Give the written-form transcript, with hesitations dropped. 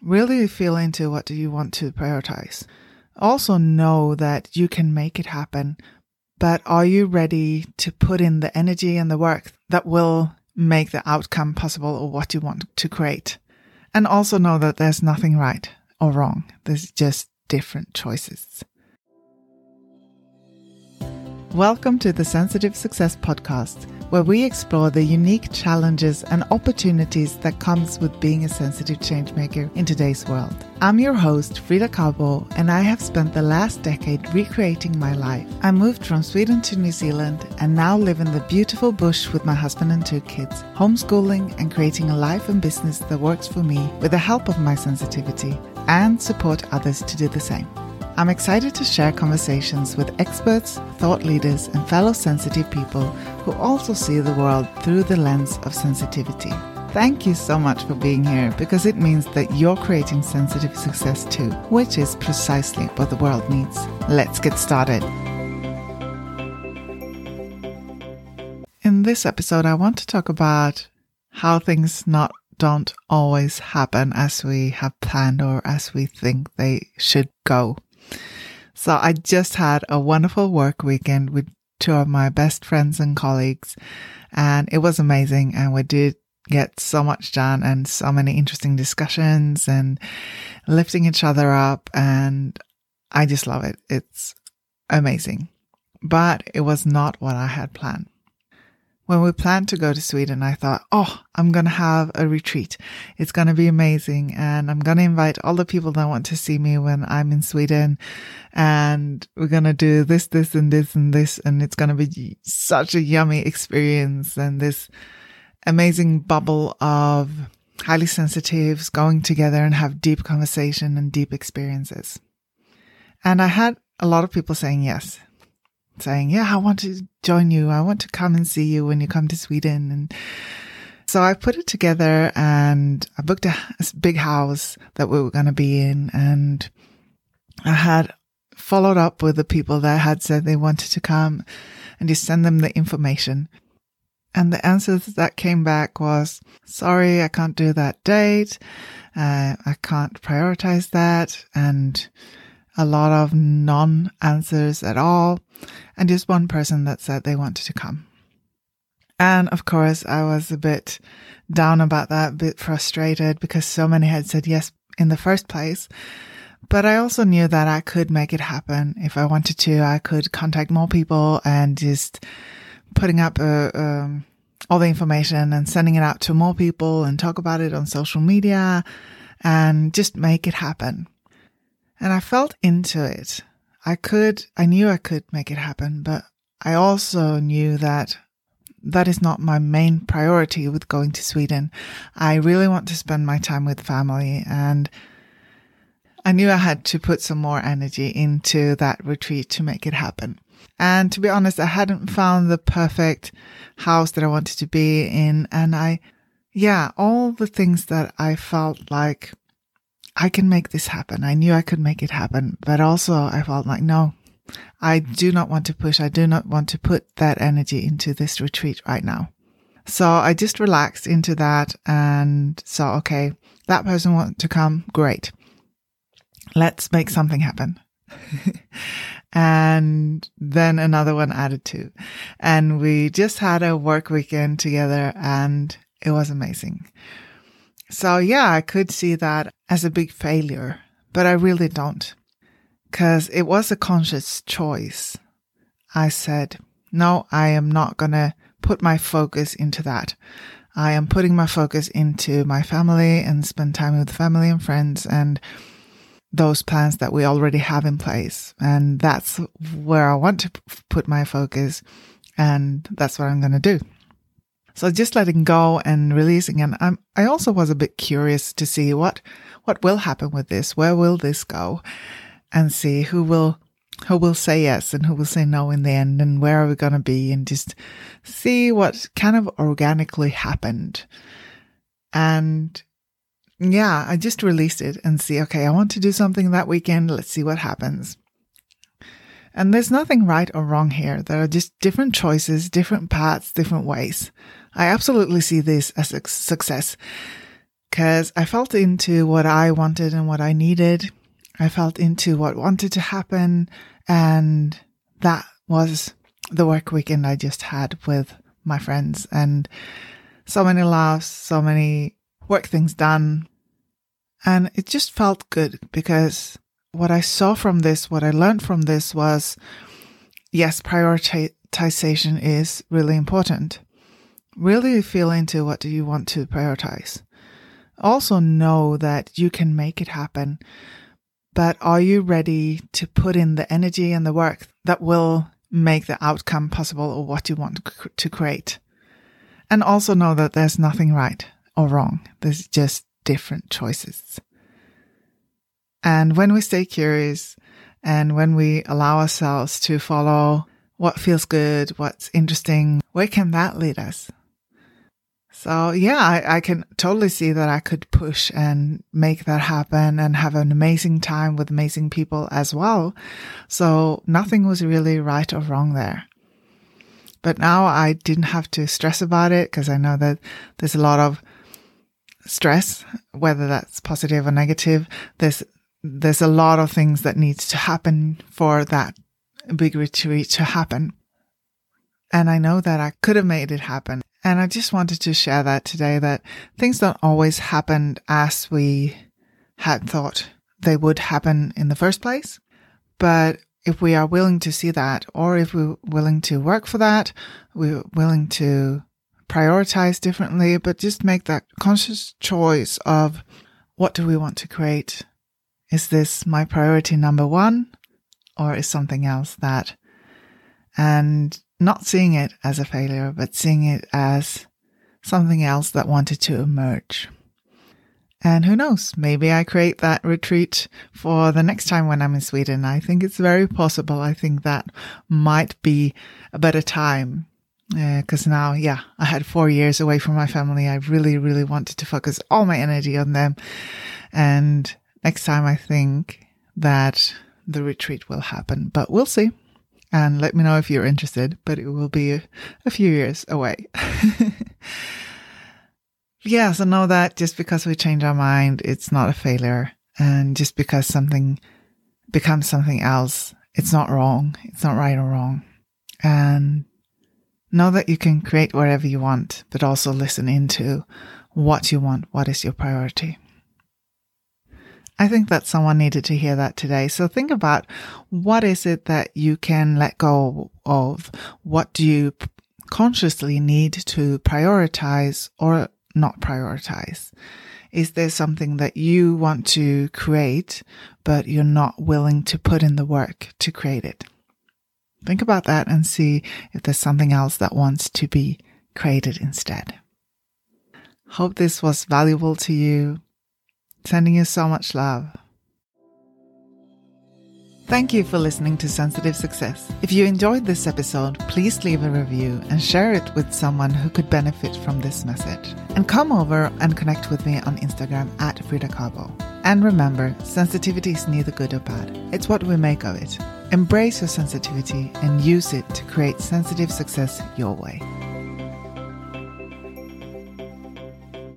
really feel into what do you want to prioritize. Also know that you can make it happen, but are you ready to put in the energy and the work that will make the outcome possible or what you want to create? And also know that there's nothing right or wrong. There's just different choices. Welcome to the Sensitive Success Podcast, where we explore the unique challenges and opportunities that comes with being a sensitive changemaker in today's world. I'm your host, Frida Carbo, and I have spent the last decade recreating my life. I moved from Sweden to New Zealand and now live in the beautiful bush with my husband and 2 kids, homeschooling and creating a life and business that works for me with the help of my sensitivity and support others to do the same. I'm excited to share conversations with experts, thought leaders, and fellow sensitive people who also see the world through the lens of sensitivity. Thank you so much for being here, because it means that you're creating sensitive success too, which is precisely what the world needs. Let's get started. In this episode, I want to talk about how things don't always happen as we have planned or as we think they should go. So I just had a wonderful work weekend with 2 of my best friends and colleagues, and it was amazing. And we did get so much done and so many interesting discussions and lifting each other up. And I just love it. It's amazing. But it was not what I had planned. When we planned to go to Sweden, I thought, I'm going to have a retreat. It's going to be amazing. And I'm going to invite all the people that want to see me when I'm in Sweden. And we're going to do this, this, and this, and this. And it's going to be such a yummy experience. And this amazing bubble of highly sensitives going together and have deep conversation and deep experiences. And I had a lot of people saying yes. Saying, yeah, I want to join you. I want to come and see you when you come to Sweden. And so I put it together and I booked a big house that we were going to be in. And I had followed up with the people that had said they wanted to come and just send them the information. And the answers that came back was, sorry, I can't do that date. I can't prioritize that. And a lot of non-answers at all. And just one person that said they wanted to come. And of course, I was a bit down about that, a bit frustrated because so many had said yes in the first place. But I also knew that I could make it happen. If I wanted to, I could contact more people and just putting up all the information and sending it out to more people and talk about it on social media and just make it happen. And I felt into it. I knew I could make it happen, but I also knew that that is not my main priority with going to Sweden. I really want to spend my time with family, and I knew I had to put some more energy into that retreat to make it happen. And to be honest, I hadn't found the perfect house that I wanted to be in. And all the things that I felt like I can make this happen. I knew I could make it happen, but also I felt like, no, I do not want to push. I do not want to put that energy into this retreat right now. So I just relaxed into that and saw, okay, that person wants to come. Great. Let's make something happen. And then another one added to. And we just had a work weekend together and it was amazing. So yeah, I could see that as a big failure, but I really don't, because it was a conscious choice. I said, no, I am not going to put my focus into that. I am putting my focus into my family and spend time with family and friends and those plans that we already have in place. And that's where I want to put my focus. And that's what I'm going to do. So just letting go and releasing. And I also was a bit curious to see what will happen with this. Where will this go? And see who will say yes and who will say no in the end, and where are we going to be, and just see what kind of organically happened. And yeah, I just released it and see, okay, I want to do something that weekend. Let's see what happens. And there's nothing right or wrong here. There are just different choices, different paths, different ways. I absolutely see this as a success. because I felt into what I wanted and what I needed. I felt into what wanted to happen, and that was the work weekend I just had with my friends, and so many laughs, so many work things done. And it just felt good because what I saw from this, what I learned from this was, yes, prioritization is really important. Really feel into what do you want to prioritize. Also know that you can make it happen, but are you ready to put in the energy and the work that will make the outcome possible or what you want to create? And also know that there's nothing right or wrong. There's just different choices. And when we stay curious and when we allow ourselves to follow what feels good, what's interesting, where can that lead us? So yeah, I can totally see that I could push and make that happen and have an amazing time with amazing people as well. So nothing was really right or wrong there. But now I didn't have to stress about it because I know that there's a lot of stress, whether that's positive or negative. There's a lot of things that needs to happen for that big retreat to happen. And I know that I could have made it happen. And I just wanted to share that today, that things don't always happen as we had thought they would happen in the first place. But if we are willing to see that, or if we're willing to work for that, we're willing to prioritize differently, but just make that conscious choice of what do we want to create? Is this my priority number one, or is something else that? And not seeing it as a failure, but seeing it as something else that wanted to emerge. And who knows, maybe I create that retreat for the next time when I'm in Sweden. I think it's very possible. I think that might be a better time. Because now, I had 4 years away from my family. I really, really wanted to focus all my energy on them. And next time I think that the retreat will happen, but we'll see. And let me know if you're interested, but it will be a few years away. So know that just because we change our mind, it's not a failure. And just because something becomes something else, it's not wrong. It's not right or wrong. And know that you can create whatever you want, but also listen into what you want. What is your priority? I think that someone needed to hear that today. So think about, what is it that you can let go of? What do you consciously need to prioritize or not prioritize? Is there something that you want to create, but you're not willing to put in the work to create it? Think about that and see if there's something else that wants to be created instead. Hope this was valuable to you. Sending you so much love. Thank you for listening to Sensitive Success. If you enjoyed this episode, please leave a review and share it with someone who could benefit from this message. And come over and connect with me on Instagram at Frida Kahlo. And remember, sensitivity is neither good or bad. It's what we make of it. Embrace your sensitivity and use it to create sensitive success your way.